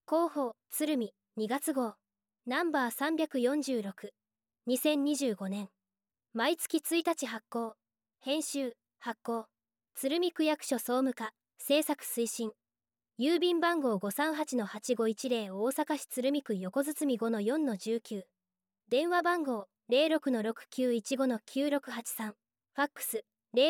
広報鶴見2月号ナンバー346 2025年毎月1日発行編集発行鶴見区役所総務課制作推進郵便番号 538-8510 大阪市鶴見区横堤 5-4-19 電話番号 06-6915-9683 ファックス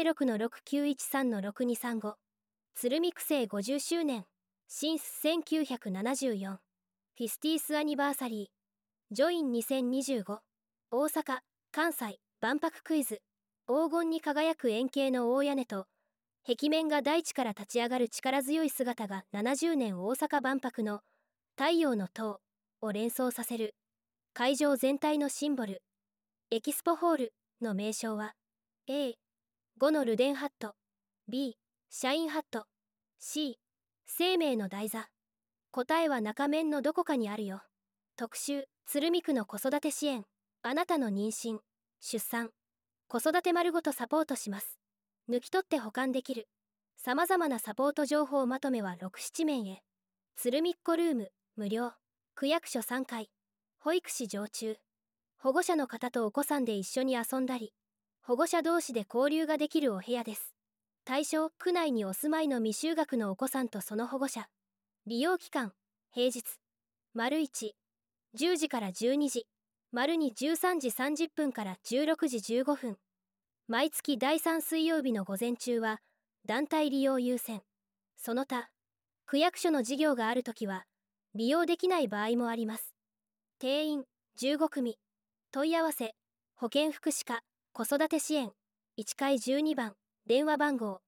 06-6913-6235 鶴見区政50周年シンス1974フィスティースアニバーサリージョイン2025大阪・関西万博クイズ黄金に輝く円形の大屋根と壁面が大地から立ち上がる力強い姿が70年大阪万博の太陽の塔を連想させる会場全体のシンボルエキスポホールの名称は A5 のルデンハット B シャインハット C 生命の台座答えは中面のどこかにあるよ。特集鶴見区の子育て支援あなたの妊娠出産子育て丸ごとサポートします。抜き取って保管できるさまざまなサポート情報まとめは6-7面へ。鶴見っこルーム無料区役所3階保育士常駐保護者の方とお子さんで一緒に遊んだり保護者同士で交流ができるお部屋です。対象区内にお住まいの未就学のお子さんとその保護者利用期間平日 ①10 時から12時 ②13時30分から16時15分毎月第3水曜日の午前中は団体利用優先。その他区役所の事業があるときは利用できない場合もあります。定員15組問い合わせ保健福祉課子育て支援1階12番電話番号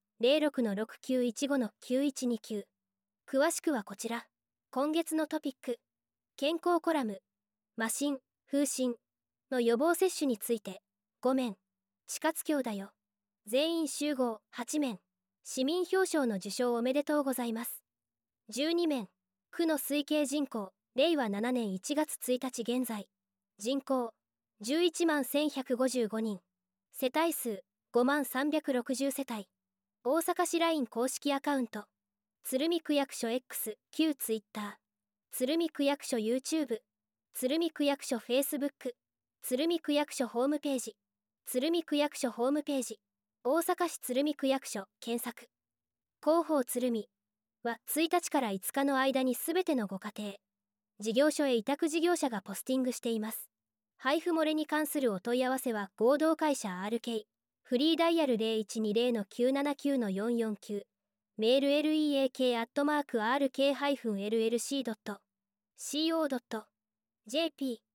06-6915-9129 詳しくはこちら。今月のトピック健康コラム麻疹風疹の予防接種について5面死活鏡だよ全員集合8面市民表彰の受賞おめでとうございます12面区の推計人口令和7年1月1日現在人口11万1155人世帯数5万360世帯大阪市 LINE 公式アカウント鶴見区役所 X 旧 Twitter 鶴見区役所 YouTube 鶴見区役所 Facebook 鶴見区役所ホームページ鶴見区役所ホームページ大阪市鶴見区役所検索広報鶴見は1日から5日の間にすべてのご家庭事業所へ委託事業者がポスティングしています。配布漏れに関するお問い合わせは合同会社 RK フリーダイヤル 0120-979-449 メール leak@rk-llc.co.jp